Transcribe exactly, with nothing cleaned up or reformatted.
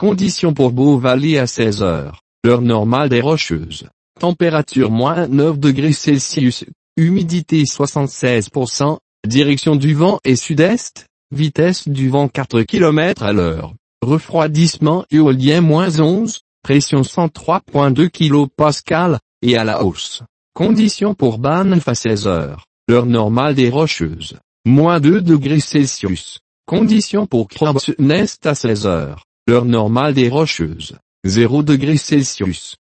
Conditions pour Beauvalley à seize heures. L'heure normale des Rocheuses. Température moins neuf degrés Celsius. Humidité soixante-seize pour cent. Direction du vent est sud-est. Vitesse du vent quatre kilomètres à l'heure. Refroidissement éolien moins onze. Pression cent trois virgule deux kilopascales, et à la hausse. Conditions pour Banff à seize heures. L'heure normale des Rocheuses. Moins deux degrés Celsius. Conditions pour Croxnest à seize heures. L'heure normale des Rocheuses. zéro degrés Celsius.